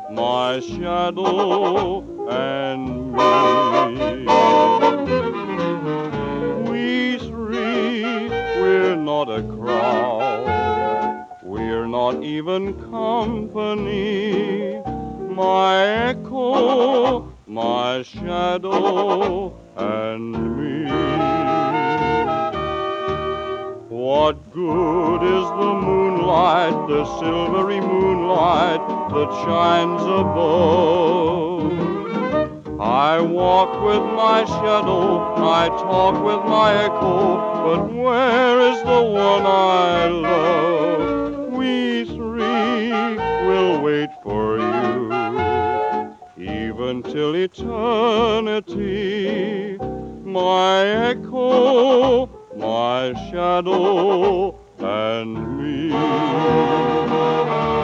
my shadow and me. We three, we're not a crowd, we're not even company. My echo, my shadow, and me. What good is the moonlight, the silvery moonlight that shines above? I walk with my shadow, I talk with my echo, but where is the one I love? We three will wait for you, even till eternity. My echo, my shadow, and me.